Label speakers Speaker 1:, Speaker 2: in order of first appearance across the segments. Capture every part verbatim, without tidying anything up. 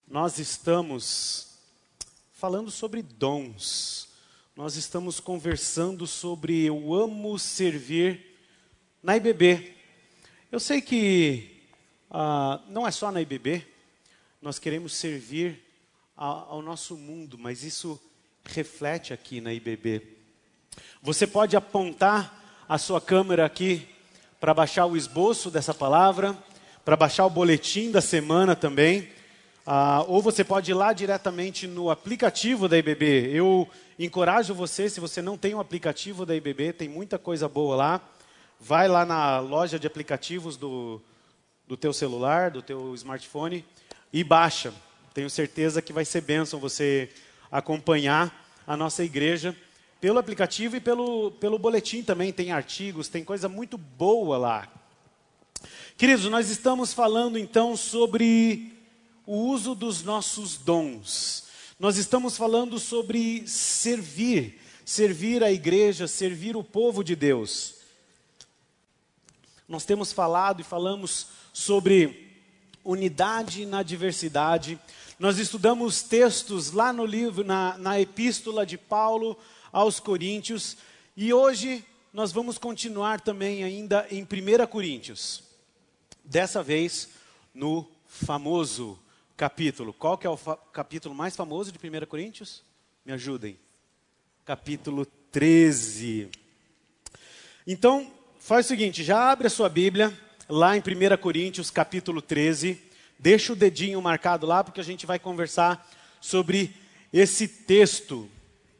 Speaker 1: nós estamos falando sobre dons. Nós estamos conversando sobre eu amo servir na I B B. Eu sei que ah, não é só na I B B, nós queremos servir a, ao nosso mundo, mas isso reflete aqui na I B B. Você pode apontar a sua câmera aqui para baixar o esboço dessa palavra, para baixar o boletim da semana também. Ah, ou você pode ir lá diretamente no aplicativo da I B B. Eu encorajo você, se você não tem um aplicativo da I B B, tem muita coisa boa lá. Vai lá na loja de aplicativos do, do teu celular, do teu smartphone e baixa. Tenho certeza que vai ser bênção você acompanhar a nossa igreja pelo aplicativo e pelo, pelo boletim também. Tem artigos, tem coisa muito boa lá. Queridos, nós estamos falando então sobre o uso dos nossos dons. Nós estamos falando sobre servir, servir a igreja, servir o povo de Deus. Nós temos falado e falamos sobre unidade na diversidade. Nós estudamos textos lá no livro, na, na epístola de Paulo aos Coríntios. E hoje nós vamos continuar também ainda em primeira Coríntios. Dessa vez no famoso capítulo. Qual que é o capítulo mais famoso de primeira Coríntios? Me ajudem. Capítulo treze. Então, faz o seguinte, já abre a sua Bíblia, lá em primeira Coríntios, capítulo treze. Deixa o dedinho marcado lá, porque a gente vai conversar sobre esse texto.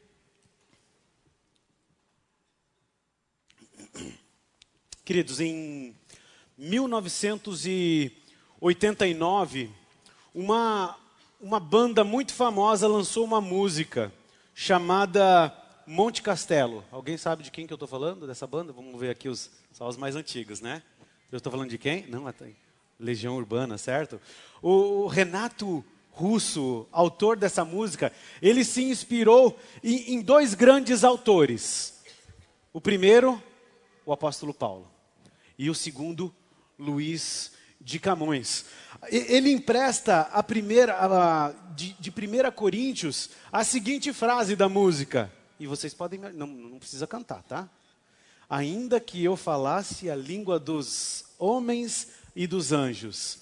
Speaker 1: Queridos, em mil novecentos e oitenta e nove, uma, uma banda muito famosa lançou uma música chamada Monte Castelo. Alguém sabe de quem que eu estou falando, dessa banda? Vamos ver aqui os, só os mais antigos, né? Eu estou falando de quem? Não, até Legião Urbana, certo? O, o Renato Russo, autor dessa música, ele se inspirou em, em dois grandes autores. O primeiro, o apóstolo Paulo. E o segundo, Luís de Camões. Ele empresta a primeira, a, de, de primeira Coríntios a seguinte frase da música. E vocês podem, não, não precisa cantar, tá? Ainda que eu falasse a língua dos homens e dos anjos,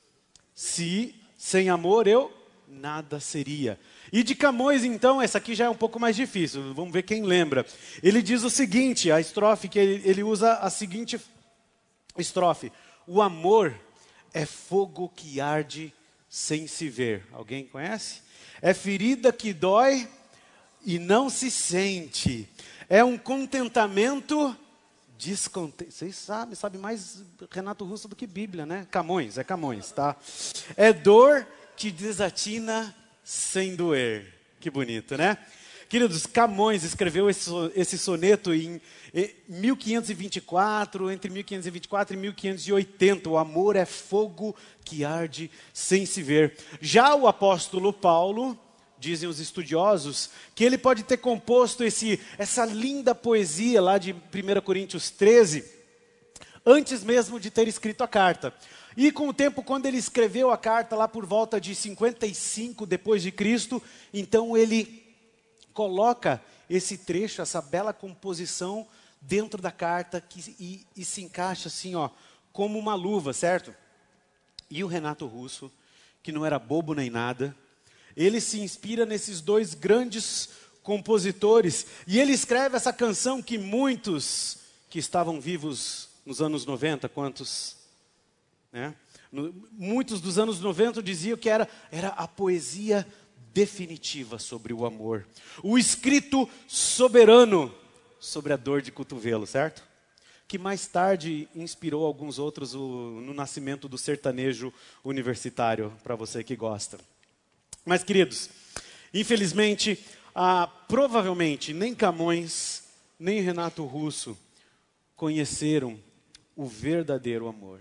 Speaker 1: se sem amor eu nada seria. E de Camões, então, essa aqui já é um pouco mais difícil. Vamos ver quem lembra. Ele diz o seguinte, a estrofe que ele, ele usa a seguinte estrofe: o amor é fogo que arde sem se ver. Alguém conhece? É ferida que dói e não se sente. É um contentamento descontente. Vocês sabem, sabem mais Renato Russo do que Bíblia, né? Camões, é Camões, tá? É dor que desatina sem doer. Que bonito, né? Queridos, Camões escreveu esse, esse soneto em, em mil quinhentos e vinte e quatro, entre mil quinhentos e vinte e quatro e mil quinhentos e oitenta. O amor é fogo que arde sem se ver. Já o apóstolo Paulo, dizem os estudiosos, que ele pode ter composto esse, essa linda poesia lá de primeira Coríntios treze, antes mesmo de ter escrito a carta. E com o tempo, quando ele escreveu a carta lá por volta de cinquenta e cinco depois de Cristo, então ele coloca esse trecho, essa bela composição dentro da carta que, e, e se encaixa assim, ó, como uma luva, certo? E o Renato Russo, que não era bobo nem nada, ele se inspira nesses dois grandes compositores e ele escreve essa canção que muitos que estavam vivos nos anos noventa, quantos? Né? No, muitos dos anos noventa diziam que era, era a poesia definitiva sobre o amor. O escrito soberano sobre a dor de cotovelo, certo? Que mais tarde inspirou alguns outros o, no nascimento do sertanejo universitário, para você que gosta. Mas, queridos, infelizmente, ah, provavelmente nem Camões, nem Renato Russo conheceram o verdadeiro amor.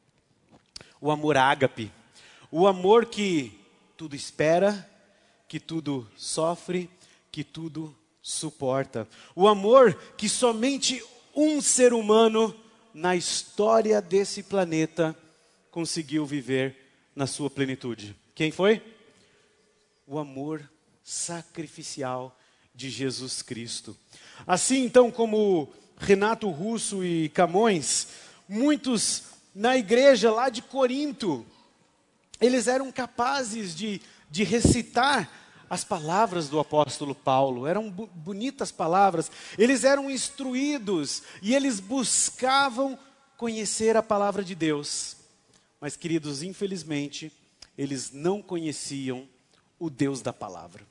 Speaker 1: O amor ágape. O amor que tudo espera, que tudo sofre, que tudo suporta. O amor que somente um ser humano na história desse planeta conseguiu viver na sua plenitude. Quem foi? o amor sacrificial de Jesus Cristo. Assim, então, como Renato Russo e Camões, muitos na igreja lá de Corinto, eles eram capazes de, de recitar as palavras do apóstolo Paulo. Eram bu- bonitas palavras. Eles eram instruídos e eles buscavam conhecer a palavra de Deus. Mas, queridos, infelizmente, eles não conheciam o Deus da palavra.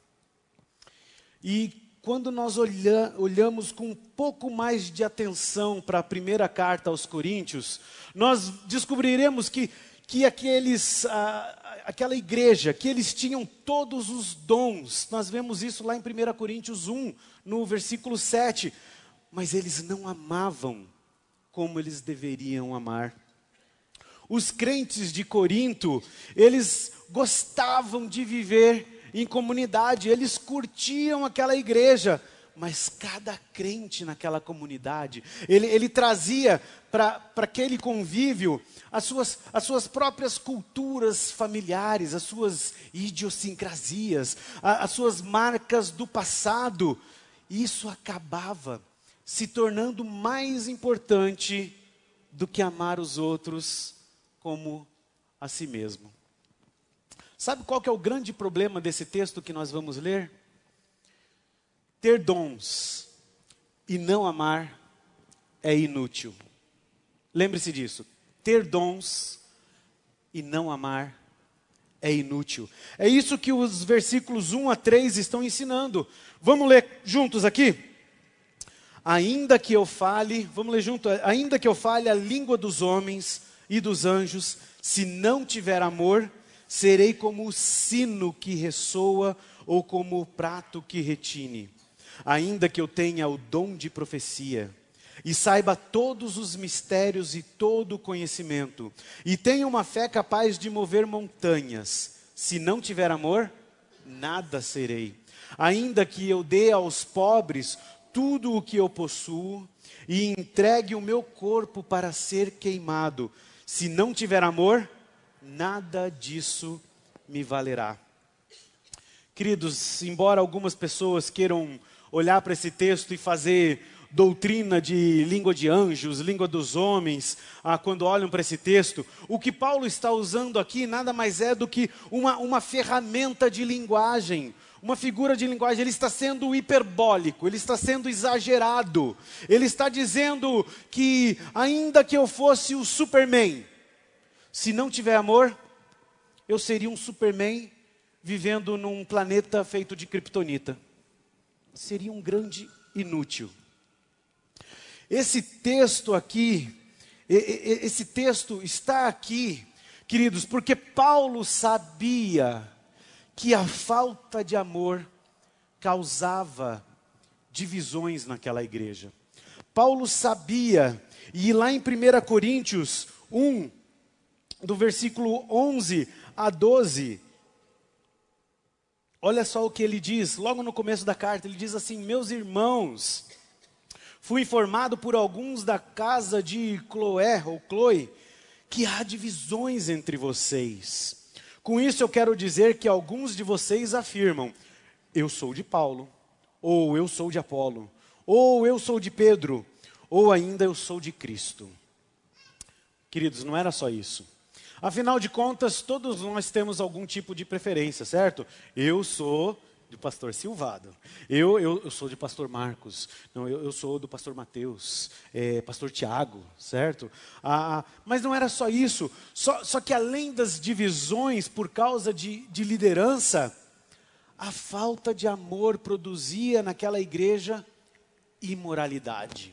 Speaker 1: E quando nós olha, olhamos com um pouco mais de atenção para a primeira carta aos Coríntios, nós descobriremos que, que aqueles, a, aquela igreja, que eles tinham todos os dons. Nós vemos isso lá em primeira Coríntios um, no versículo sete. Mas eles não amavam como eles deveriam amar. Os crentes de Corinto, eles gostavam de viver em comunidade, eles curtiam aquela igreja, mas cada crente naquela comunidade, ele, ele trazia para aquele convívio as suas, as suas próprias culturas familiares, as suas idiosincrasias, a, as suas marcas do passado. Isso acabava se tornando mais importante do que amar os outros como a si mesmo. Sabe qual que é o grande problema desse texto que nós vamos ler? Ter dons e não amar é inútil. Lembre-se disso. Ter dons e não amar é inútil. É isso que os versículos um a três estão ensinando. Vamos ler juntos aqui? Ainda que eu fale, vamos ler junto, ainda que eu fale a língua dos homens e dos anjos, se não tiver amor, serei como o sino que ressoa ou como o prato que retine. Ainda que eu tenha o dom de profecia e saiba todos os mistérios e todo o conhecimento, e tenha uma fé capaz de mover montanhas, se não tiver amor, nada serei. Ainda que eu dê aos pobres tudo o que eu possuo e entregue o meu corpo para ser queimado, se não tiver amor, nada disso me valerá. Queridos, embora algumas pessoas queiram olhar para esse texto e fazer doutrina de língua de anjos, língua dos homens, ah, quando olham para esse texto, o que Paulo está usando aqui nada mais é do que uma, uma ferramenta de linguagem, uma figura de linguagem. Ele está sendo hiperbólico, ele está sendo exagerado, ele está dizendo que ainda que eu fosse o Superman, se não tiver amor, eu seria um Superman vivendo num planeta feito de kryptonita. Seria um grande inútil. Esse texto aqui, esse texto está aqui, queridos, porque Paulo sabia que a falta de amor causava divisões naquela igreja. Paulo sabia, e lá em primeira Coríntios um, do versículo onze a doze, olha só o que ele diz, logo no começo da carta, ele diz assim: meus irmãos, fui informado por alguns da casa de Cloé, ou Chloe, que há divisões entre vocês. Com isso eu quero dizer que alguns de vocês afirmam, eu sou de Paulo, ou eu sou de Apolo, ou eu sou de Pedro, ou ainda eu sou de Cristo. Queridos, não era só isso. Afinal de contas, todos nós temos algum tipo de preferência, certo? Eu sou de pastor Silvado, eu, eu, eu sou de pastor Marcos, não, eu, eu sou do pastor Mateus, é, pastor Tiago, certo? Ah, mas não era só isso, só, só que além das divisões por causa de, de liderança, a falta de amor produzia naquela igreja imoralidade.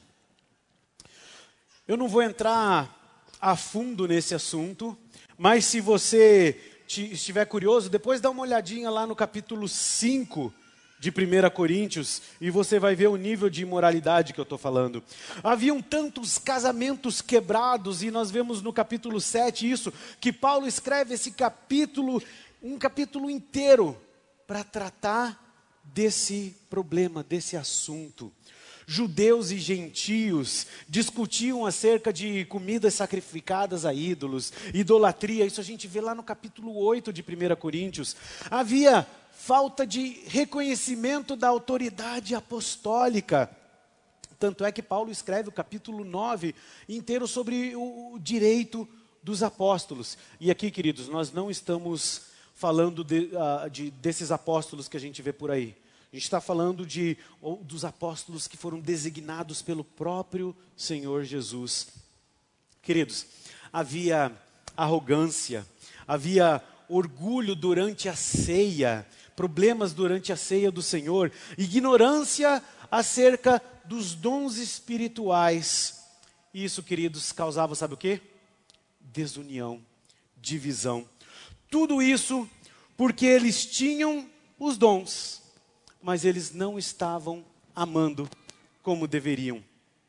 Speaker 1: Eu não vou entrar a fundo nesse assunto, mas se você estiver curioso, depois dá uma olhadinha lá no capítulo cinco de primeira Coríntios, e você vai ver o nível de imoralidade que eu estou falando. Haviam tantos casamentos quebrados, e nós vemos no capítulo sete isso, que Paulo escreve esse capítulo, um capítulo inteiro, para tratar desse problema, desse assunto. Judeus e gentios discutiam acerca de comidas sacrificadas a ídolos, idolatria, isso a gente vê lá no capítulo oito de primeira Coríntios. Havia falta de reconhecimento da autoridade apostólica. Tanto é que Paulo escreve o capítulo nove inteiro sobre o direito dos apóstolos. E aqui, queridos, nós não estamos falando de, uh, de, desses apóstolos que a gente vê por aí. A gente está falando de, ou, dos apóstolos que foram designados pelo próprio Senhor Jesus. Queridos, havia arrogância, havia orgulho durante a ceia, problemas durante a ceia do Senhor, ignorância acerca dos dons espirituais. Isso, queridos, causava, sabe o quê? Desunião, divisão. Tudo isso porque eles tinham os dons, mas eles não estavam amando como deveriam.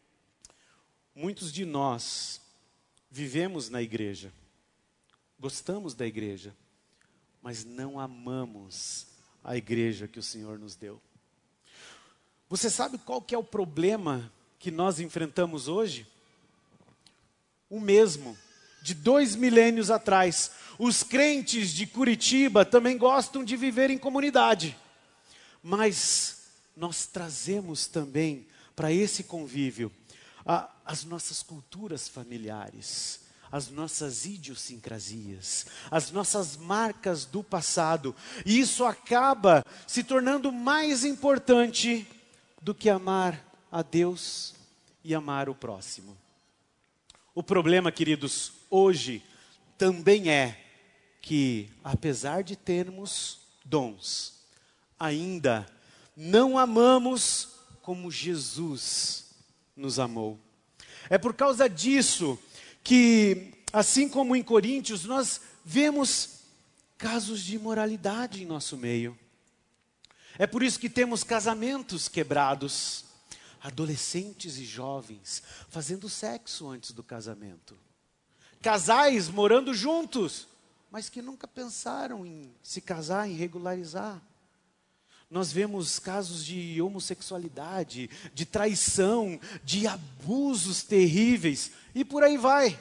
Speaker 1: Muitos de nós vivemos na igreja, gostamos da igreja, mas não amamos a igreja que o Senhor nos deu. Você sabe qual que é o problema que nós enfrentamos hoje? O mesmo de dois milênios atrás. Os crentes de Curitiba também gostam de viver em comunidade, mas nós trazemos também para esse convívio a, as nossas culturas familiares, as nossas idiosincrasias, as nossas marcas do passado. E isso acaba se tornando mais importante do que amar a Deus e amar o próximo. O problema, queridos, hoje também é que, apesar de termos dons, ainda não amamos como Jesus nos amou. É por causa disso que, assim como em Coríntios, nós vemos casos de imoralidade em nosso meio. É por isso que temos casamentos quebrados, adolescentes e jovens fazendo sexo antes do casamento, casais morando juntos, mas que nunca pensaram em se casar, em regularizar. Nós vemos casos de homossexualidade, de traição, de abusos terríveis, e por aí vai.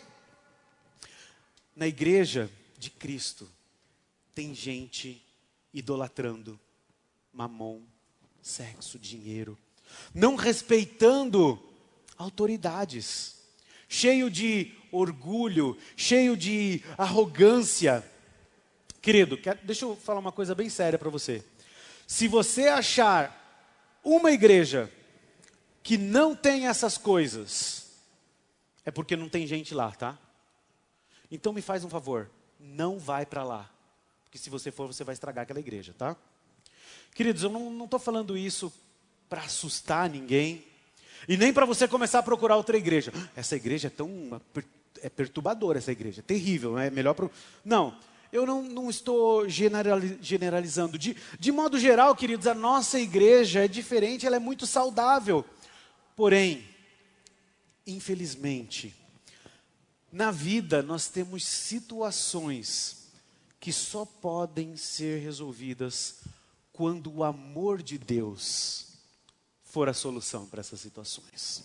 Speaker 1: Na igreja de Cristo, tem gente idolatrando mamon, sexo, dinheiro, não respeitando autoridades, cheio de orgulho, cheio de arrogância. Querido, quer, deixa eu falar uma coisa bem séria para você. Se você achar uma igreja que não tem essas coisas, é porque não tem gente lá, tá? Então me faz um favor, não vai para lá. Porque se você for, você vai estragar aquela igreja, tá? Queridos, eu não estou falando isso para assustar ninguém. E nem para você começar a procurar outra igreja. Essa igreja é tão... é perturbadora essa igreja, é terrível, é melhor para... Não, eu não, não estou generalizando. De, de modo geral, queridos, a nossa igreja é diferente, ela é muito saudável. Porém, infelizmente, na vida nós temos situações que só podem ser resolvidas quando o amor de Deus for a solução para essas situações.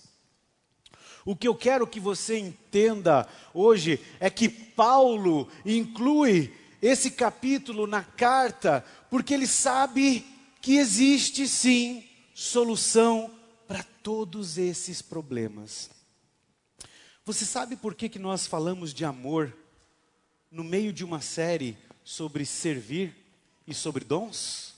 Speaker 1: O que eu quero que você entenda hoje é que Paulo inclui esse capítulo na carta porque ele sabe que existe sim solução para todos esses problemas. Você sabe por que que nós falamos de amor no meio de uma série sobre servir e sobre dons?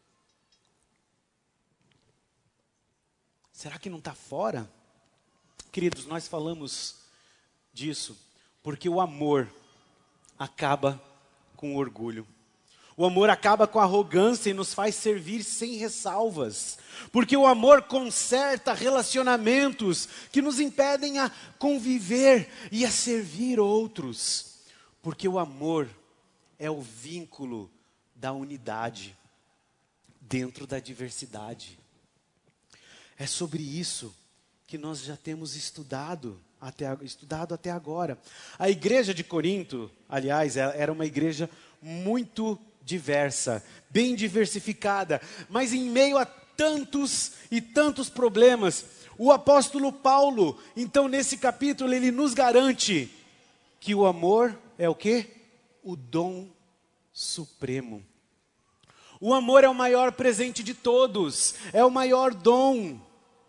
Speaker 1: Será que não está fora? Queridos, nós falamos disso porque o amor acaba com o orgulho. O amor acaba com a arrogância e nos faz servir sem ressalvas. Porque o amor conserta relacionamentos que nos impedem a conviver e a servir outros. Porque o amor é o vínculo da unidade dentro da diversidade. É sobre isso que nós já temos estudado até, estudado até agora. A igreja de Corinto, aliás, era uma igreja muito diversa, bem diversificada, mas em meio a tantos e tantos problemas, o apóstolo Paulo, então nesse capítulo, ele nos garante que o amor é o quê? O dom supremo. O amor é o maior presente de todos, é o maior dom.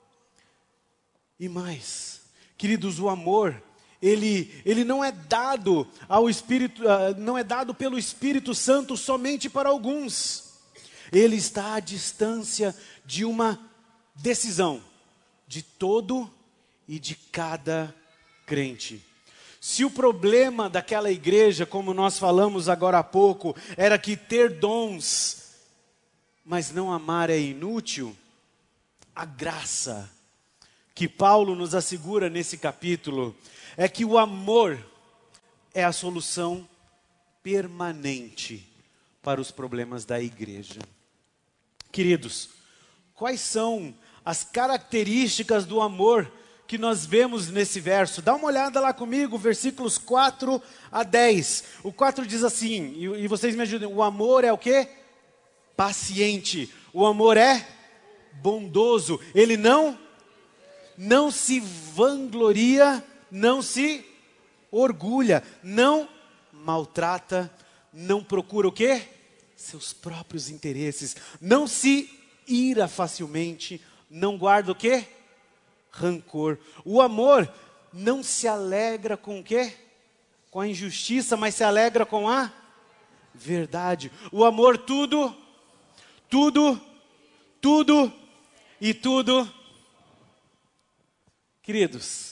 Speaker 1: E mais, queridos, o amor, ele, ele não é dado ao Espírito, uh, não é dado pelo Espírito Santo somente para alguns. Ele está à distância de uma decisão de todo e de cada crente. Se o problema daquela igreja, como nós falamos agora há pouco, era que ter dons, mas não amar é inútil, a graça que Paulo nos assegura nesse capítulo é que o amor é a solução permanente para os problemas da igreja. Queridos, quais são as características do amor que nós vemos nesse verso? Dá uma olhada lá comigo, versículos quatro a dez. O quatro diz assim, e, e vocês me ajudem, o amor é o quê? Paciente. O amor é bondoso. Ele não, não se vangloria, não se orgulha, não maltrata, não procura o quê? Seus próprios interesses. Não se ira facilmente, não guarda o quê? Rancor. O amor não se alegra com o quê? Com a injustiça, mas se alegra com a verdade. O amor tudo, tudo, tudo e tudo. Queridos,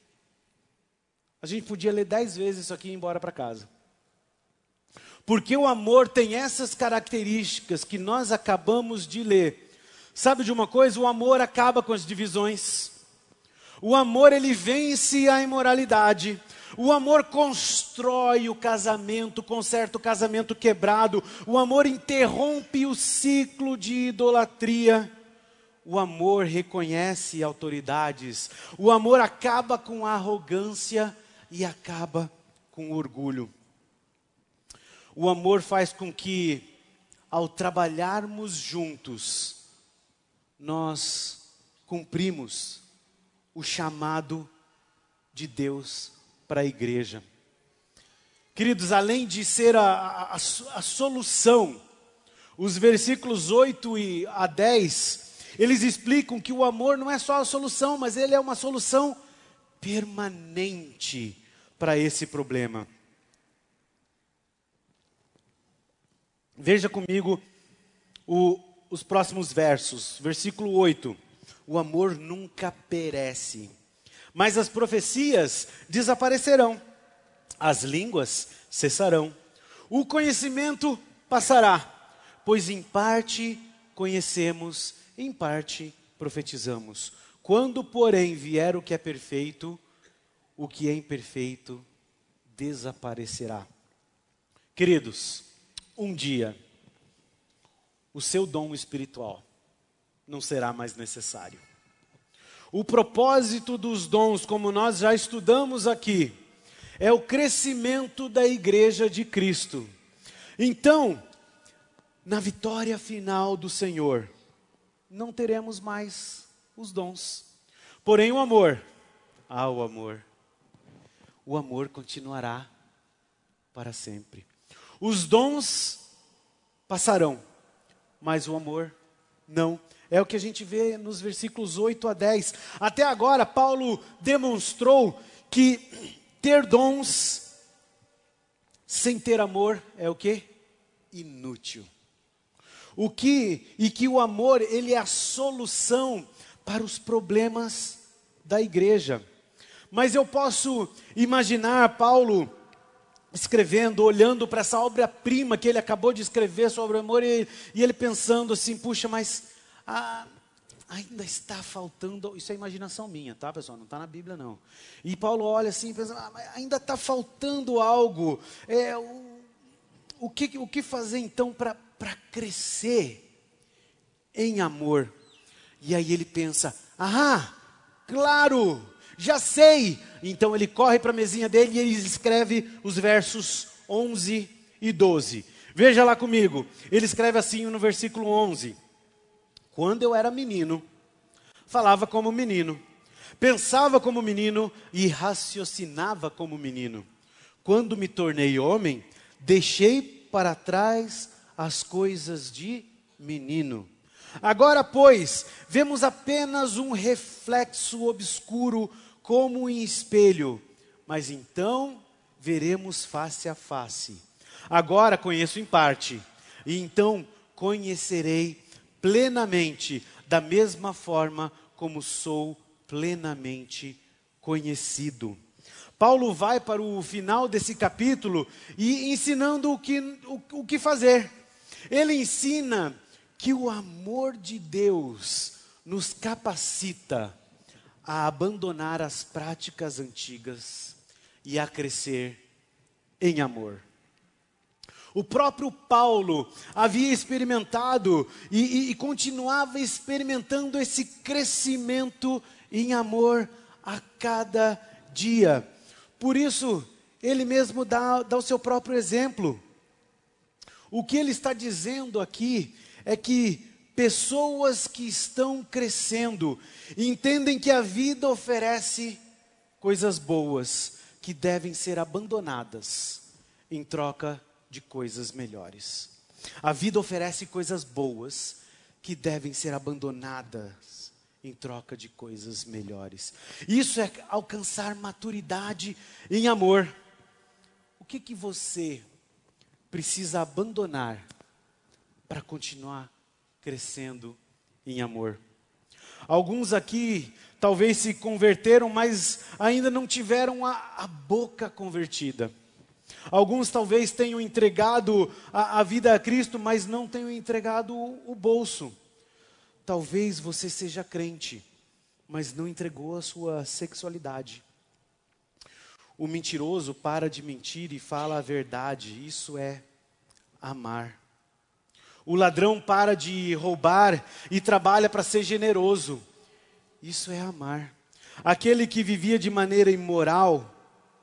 Speaker 1: a gente podia ler dez vezes isso aqui e ir embora para casa. Porque o amor tem essas características que nós acabamos de ler. Sabe de uma coisa? O amor acaba com as divisões. O amor, ele vence a imoralidade. O amor constrói o casamento, conserta o casamento quebrado. O amor interrompe o ciclo de idolatria. O amor reconhece autoridades. O amor acaba com a arrogância e acaba com o orgulho. O amor faz com que, ao trabalharmos juntos, nós cumprimos o chamado de Deus para a igreja. Queridos, além de ser a, a, a solução, os versículos oito a dez, eles explicam que o amor não é só a solução, mas ele é uma solução permanente para esse problema. Veja comigo o, os próximos versos. Versículo oito. O amor nunca perece, mas as profecias desaparecerão. As línguas cessarão. O conhecimento passará, pois em parte conhecemos, em parte profetizamos. Quando, porém, vier o que é perfeito, o que é imperfeito desaparecerá. Queridos, um dia, o seu dom espiritual não será mais necessário. O propósito dos dons, como nós já estudamos aqui, é o crescimento da igreja de Cristo. Então, na vitória final do Senhor, não teremos mais os dons. Porém, o amor, ah, o amor, o amor continuará para sempre. Os dons passarão, mas o amor não. É o que a gente vê nos versículos oito a dez. Até agora, Paulo demonstrou que ter dons sem ter amor é o quê? Inútil. O que, e que o amor, ele é a solução para os problemas da igreja. Mas eu posso imaginar Paulo escrevendo, olhando para essa obra-prima que ele acabou de escrever sobre o amor, e, e ele pensando assim, puxa, mas ah, ainda está faltando, isso é imaginação minha, tá pessoal, não está na Bíblia não. E Paulo olha assim, pensa, ah, ainda está faltando algo, é, o, o, que, o que fazer então para para crescer em amor? E aí ele pensa, ah, claro, já sei. Então ele corre para a mesinha dele e ele escreve os versos onze e doze. Veja lá comigo, ele escreve assim no versículo onze. Quando eu era menino, falava como menino, pensava como menino e raciocinava como menino. Quando me tornei homem, deixei para trás as coisas de menino. Agora, pois, vemos apenas um reflexo obscuro como em espelho, mas então veremos face a face. Agora conheço em parte, e então conhecerei plenamente, da mesma forma como sou plenamente conhecido. Paulo vai para o final desse capítulo e ensinando o que, o, o que fazer. Ele ensina que o amor de Deus nos capacita a abandonar as práticas antigas e a crescer em amor. O próprio Paulo havia experimentado e, e, e continuava experimentando esse crescimento em amor a cada dia. Por isso, ele mesmo dá, dá o seu próprio exemplo. O que ele está dizendo aqui é que pessoas que estão crescendo entendem que a vida oferece coisas boas que devem ser abandonadas em troca de coisas melhores. A vida oferece coisas boas que devem ser abandonadas em troca de coisas melhores. Isso é alcançar maturidade em amor. O que que você precisa abandonar para continuar crescendo em amor? Alguns aqui talvez se converteram, mas ainda não tiveram a, a boca convertida. Alguns talvez tenham entregado a, a vida a Cristo, mas não tenham entregado o, o bolso. Talvez você seja crente, mas não entregou a sua sexualidade. O mentiroso para de mentir e fala a verdade. Isso é amar. O ladrão para de roubar e trabalha para ser generoso. Isso é amar. Aquele que vivia de maneira imoral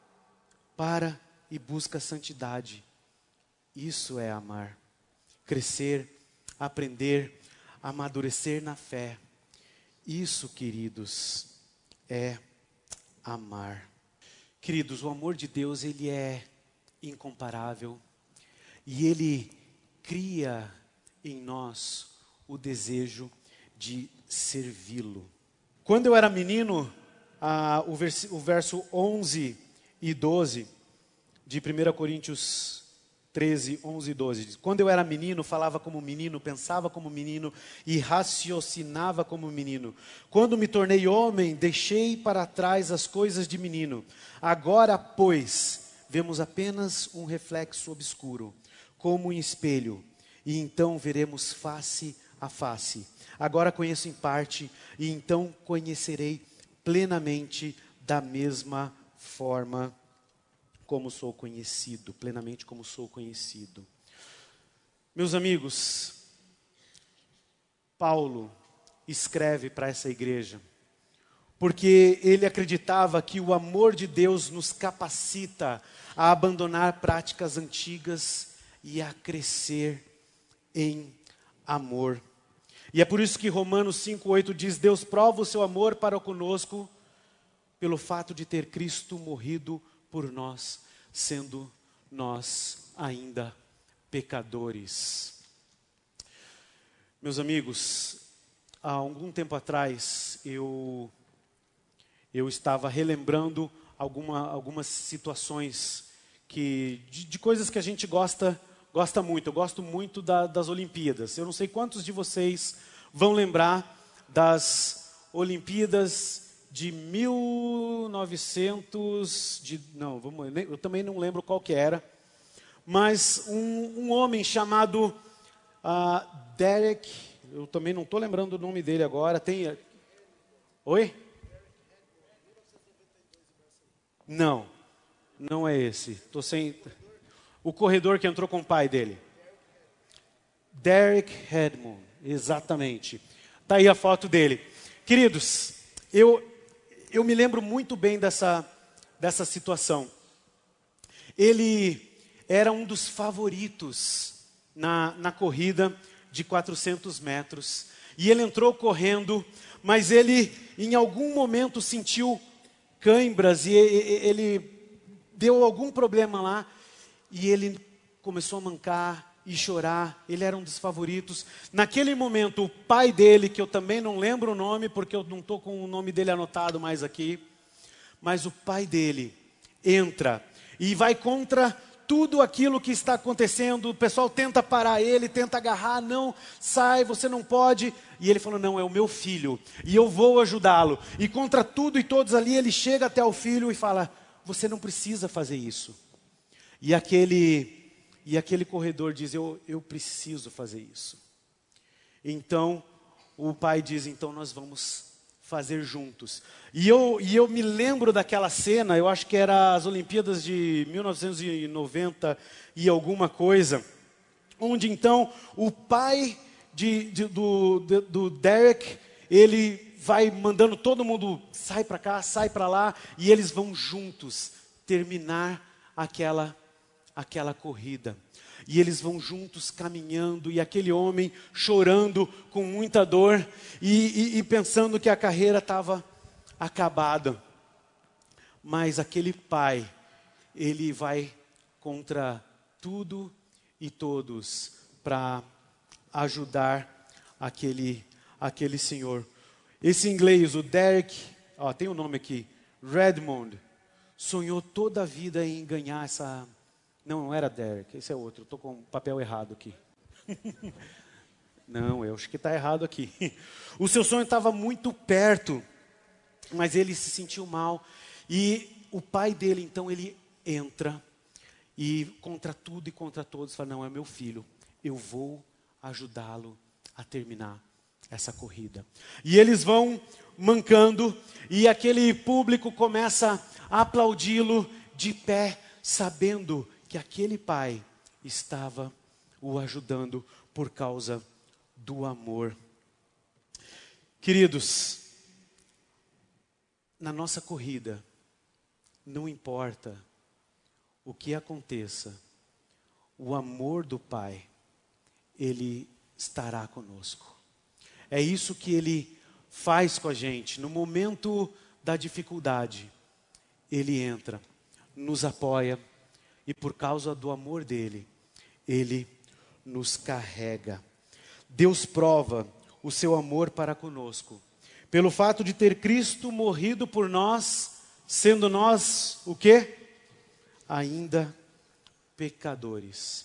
Speaker 1: para e busca santidade. Isso é amar. Crescer, aprender, amadurecer na fé. Isso, queridos, é amar. Queridos, o amor de Deus, ele é incomparável. E ele cria em nós o desejo de servi-lo. Quando eu era menino, ah, o, vers o verso onze e doze de primeira Coríntios treze, onze e doze. Diz, quando eu era menino, falava como menino, pensava como menino e raciocinava como menino. Quando me tornei homem, deixei para trás as coisas de menino. Agora, pois, vemos apenas um reflexo obscuro, como em espelho, e então veremos face a face. Agora conheço em parte, e então conhecerei plenamente da mesma forma como sou conhecido, plenamente como sou conhecido. Meus amigos, Paulo escreve para essa igreja, porque ele acreditava que o amor de Deus nos capacita a abandonar práticas antigas e a crescer em amor. E é por isso que Romanos cinco, oito diz, Deus prova o seu amor para conosco pelo fato de ter Cristo morrido por nós, sendo nós ainda pecadores. Meus amigos, há algum tempo atrás, eu, eu estava relembrando alguma, algumas situações que, de, de coisas que a gente gosta, gosta muito. Eu gosto muito da, das Olimpíadas. Eu não sei quantos de vocês vão lembrar das Olimpíadas de mil e novecentos, de, não, vamos, eu também não lembro qual que era, mas um, um homem chamado uh, Derek, eu também não estou lembrando o nome dele agora, tem... Oi? Não, não é esse, tô sem... O corredor que entrou com o pai dele. Derek Redmond, exatamente. Está aí a foto dele. Queridos, eu... Eu me lembro muito bem dessa, dessa situação. Ele era um dos favoritos na, na corrida de quatrocentos metros. E ele entrou correndo, mas ele em algum momento sentiu cãibras e ele deu algum problema lá. E ele começou a mancar e chorar. Ele era um dos favoritos. Naquele momento, o pai dele, que eu também não lembro o nome, porque eu não estou com o nome dele anotado mais aqui, mas o pai dele entra e vai contra tudo aquilo que está acontecendo. O pessoal tenta parar ele, tenta agarrar, não, sai, você não pode. E ele falou, não, é o meu filho, e eu vou ajudá-lo. E contra tudo e todos ali, ele chega até o filho e fala, você não precisa fazer isso. E aquele, e aquele corredor diz, eu, eu preciso fazer isso. Então, o pai diz, então nós vamos fazer juntos. E eu, e eu me lembro daquela cena, eu acho que era as Olimpíadas de mil novecentos e noventa e alguma coisa, onde então o pai de, de, do, de, do Derek, ele vai mandando todo mundo, sai para cá, sai para lá, e eles vão juntos terminar aquela, aquela corrida. E eles vão juntos caminhando, e aquele homem chorando com muita dor, e, e, e pensando que a carreira estava acabada. Mas aquele pai, ele vai contra tudo e todos para ajudar aquele, aquele senhor. Esse inglês, o Derek, ó, tem o um nome aqui, Redmond, sonhou toda a vida em ganhar essa... Não, não era Derek, esse é outro. Estou com o papel errado aqui. Não, eu acho que está errado aqui. O seu sonho estava muito perto, mas ele se sentiu mal. E o pai dele, então, ele entra e contra tudo e contra todos, fala, não, é meu filho. Eu vou ajudá-lo a terminar essa corrida. E eles vão mancando e aquele público começa a aplaudi-lo de pé, sabendo que aquele pai estava o ajudando por causa do amor. Queridos, na nossa corrida, não importa o que aconteça, o amor do Pai, Ele estará conosco. É isso que Ele faz com a gente. No momento da dificuldade, Ele entra, nos apoia, e por causa do amor dele, Ele nos carrega. Deus prova o seu amor para conosco, pelo fato de ter Cristo morrido por nós, sendo nós, o quê? Ainda pecadores.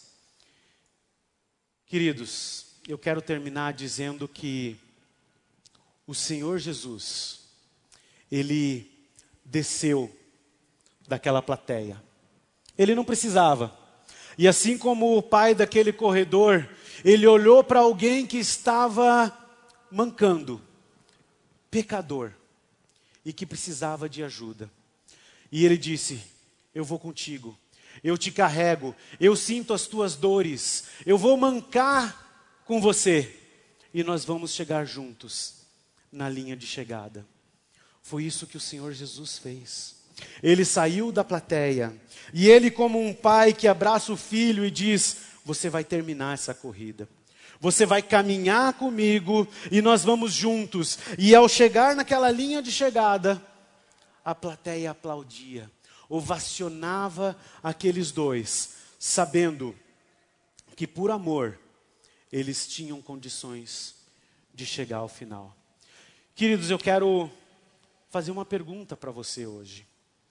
Speaker 1: Queridos, eu quero terminar dizendo que o Senhor Jesus, Ele desceu daquela plateia. Ele não precisava. E assim como o pai daquele corredor, ele olhou para alguém que estava mancando, pecador, e que precisava de ajuda. E ele disse, eu vou contigo, eu te carrego, eu sinto as tuas dores, eu vou mancar com você, e nós vamos chegar juntos na linha de chegada. Foi isso que o Senhor Jesus fez. Ele saiu da plateia, e ele, como um pai que abraça o filho e diz, você vai terminar essa corrida, você vai caminhar comigo, e nós vamos juntos. E ao chegar naquela linha de chegada, a plateia aplaudia, ovacionava aqueles dois, sabendo que por amor, eles tinham condições de chegar ao final. Queridos, eu quero fazer uma pergunta para você hoje.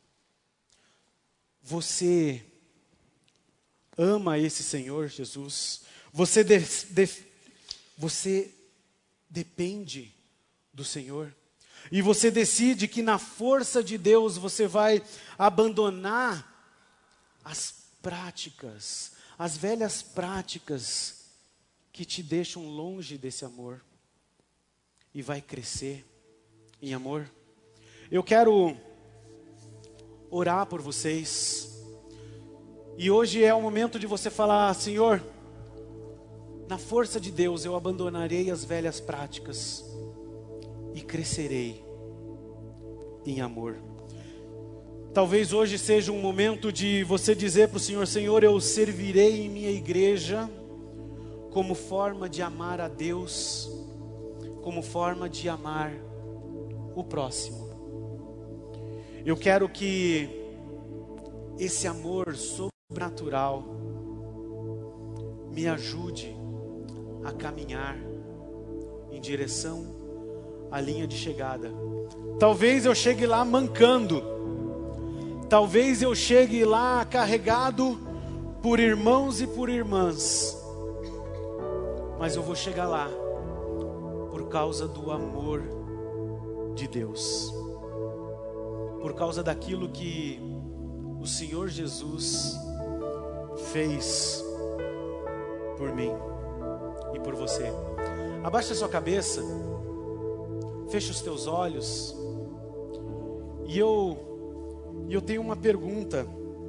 Speaker 1: Você ama esse Senhor Jesus? Você, de, de, você depende do Senhor? E você decide que na força de Deus você vai abandonar as práticas, as velhas práticas que te deixam longe desse amor e vai crescer em amor? Eu quero orar por vocês. E hoje é o momento de você falar, Senhor, na força de Deus eu abandonarei as velhas práticas e crescerei em amor. Talvez hoje seja um momento de você dizer para o Senhor, Senhor, eu servirei em minha igreja como forma de amar a Deus, como forma de amar o próximo. Eu quero que esse amor sobrenatural me ajude a caminhar em direção à linha de chegada. Talvez eu chegue lá mancando, talvez eu chegue lá carregado por irmãos e por irmãs, mas eu vou chegar lá por causa do amor de Deus, por causa daquilo que o Senhor Jesus fez por mim e por você. Abaixa a sua cabeça, fecha os teus olhos, e eu, e eu tenho uma pergunta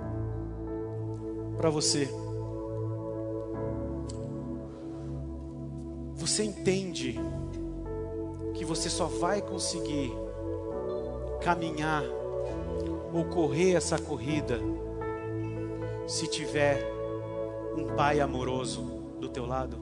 Speaker 1: para você. Você entende que você só vai conseguir caminhar ou correr essa corrida se tiver um pai amoroso do teu lado?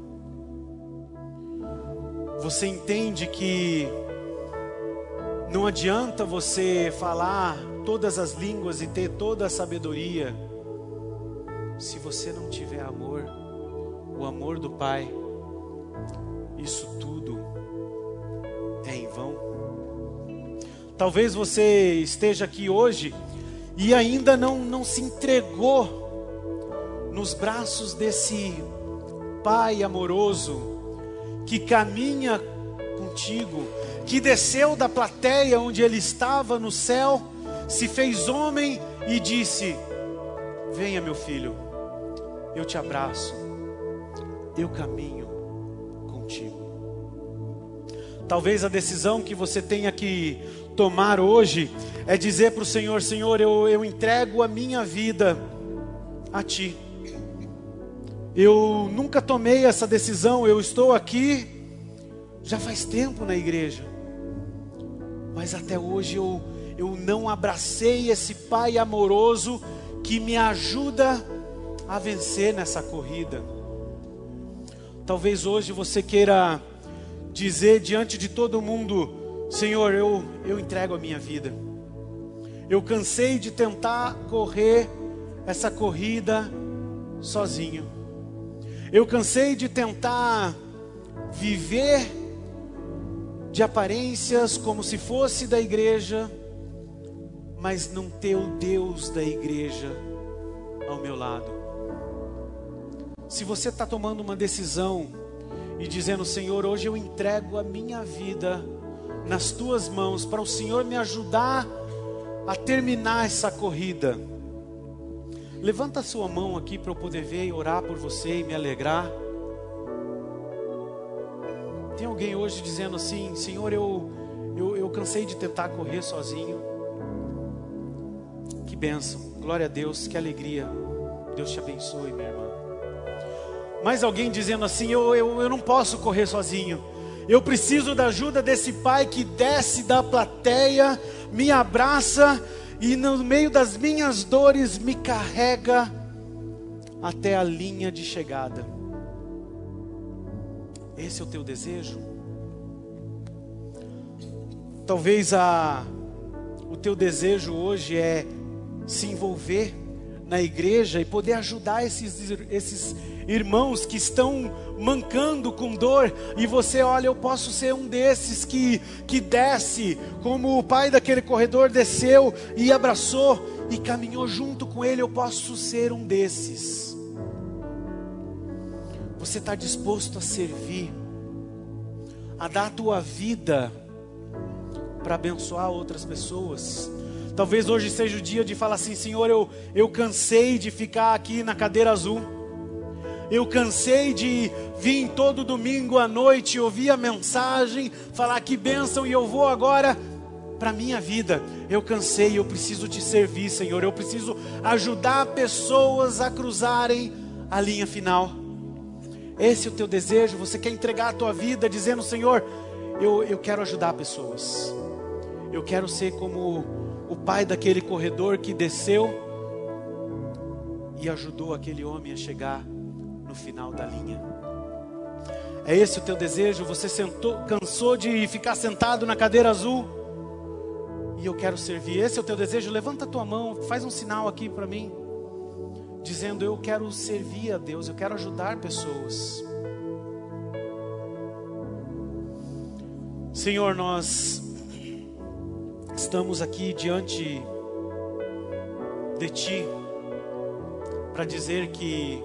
Speaker 1: Você entende que não adianta você falar todas as línguas e ter toda a sabedoria se você não tiver amor, o amor do Pai? Isso tudo é em vão. Talvez você esteja aqui hoje e ainda não, não se entregou nos braços desse Pai amoroso que caminha contigo, que desceu da plateia onde ele estava no céu, se fez homem e disse: venha, meu filho, eu te abraço, eu caminho contigo. Talvez a decisão que você tenha que tomar hoje é dizer para o Senhor: Senhor, eu, eu entrego a minha vida a Ti. Eu nunca tomei essa decisão, eu estou aqui já faz tempo na igreja, mas até hoje eu, eu não abracei esse Pai amoroso que me ajuda a vencer nessa corrida. Talvez hoje você queira dizer diante de todo mundo: Senhor, eu, eu entrego a minha vida. Eu cansei de tentar correr essa corrida sozinho. Eu cansei de tentar viver de aparências como se fosse da igreja, mas não ter o Deus da igreja ao meu lado. Se você está tomando uma decisão e dizendo: Senhor, hoje eu entrego a minha vida nas Tuas mãos, para o Senhor me ajudar a terminar essa corrida, levanta a sua mão aqui para eu poder ver e orar por você e me alegrar. Tem alguém hoje dizendo assim: Senhor, eu, eu, eu cansei de tentar correr sozinho. Que bênção, glória a Deus, que alegria. Deus te abençoe, minha irmã. Mais alguém dizendo assim: eu, eu, eu não posso correr sozinho. Eu preciso da ajuda desse Pai que desce da plateia, me abraça e no meio das minhas dores me carrega até a linha de chegada. Esse é o teu desejo? Talvez a, o teu desejo hoje é se envolver na igreja e poder ajudar esses, esses irmãos que estão mancando com dor, e você olha: eu posso ser um desses que, que desce, como o pai daquele corredor desceu e abraçou e caminhou junto com ele. Eu posso ser um desses. Você está disposto a servir, a dar a tua vida para abençoar outras pessoas? Talvez hoje seja o dia de falar assim: Senhor, eu, eu cansei de ficar aqui na cadeira azul. Eu cansei de vir todo domingo à noite, ouvir a mensagem, falar que bênção, e eu vou agora para a minha vida. Eu cansei, eu preciso te servir, Senhor. Eu preciso ajudar pessoas a cruzarem a linha final. Esse é o teu desejo? Você quer entregar a tua vida dizendo: Senhor, eu, eu quero ajudar pessoas. Eu quero ser como o pai daquele corredor que desceu e ajudou aquele homem a chegar no final da linha. É esse o teu desejo? Você sentou, cansou de ficar sentado na cadeira azul e eu quero servir. Esse é o teu desejo? Levanta a tua mão, faz um sinal aqui para mim. dizendo: eu quero servir a Deus, eu quero ajudar pessoas. Senhor, nós estamos aqui diante de Ti para dizer que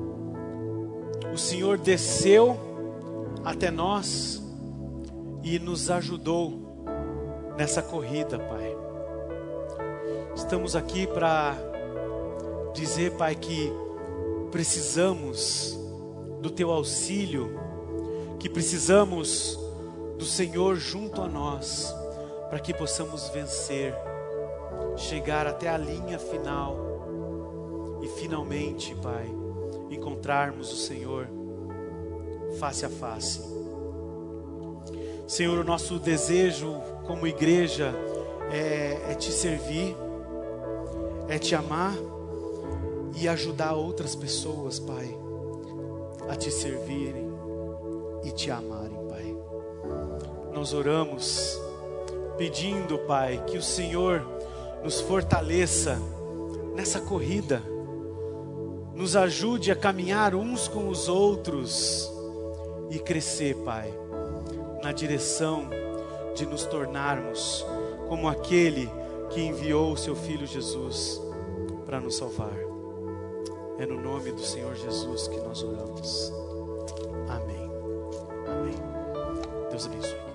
Speaker 1: o Senhor desceu até nós e nos ajudou nessa corrida, Pai. Estamos aqui para dizer, Pai, que precisamos do Teu auxílio, que precisamos do Senhor junto a nós, para que possamos vencer, chegar até a linha final e finalmente, Pai, encontrarmos o Senhor face a face. Senhor, o nosso desejo como igreja é, é Te servir, é Te amar e ajudar outras pessoas, Pai, a Te servirem e Te amarem, Pai. Nós oramos pedindo, Pai, que o Senhor nos fortaleça nessa corrida, nos ajude a caminhar uns com os outros e crescer, Pai, na direção de nos tornarmos como aquele que enviou o Seu Filho Jesus para nos salvar. É no nome do Senhor Jesus que nós oramos. Amém. Amém. Deus abençoe.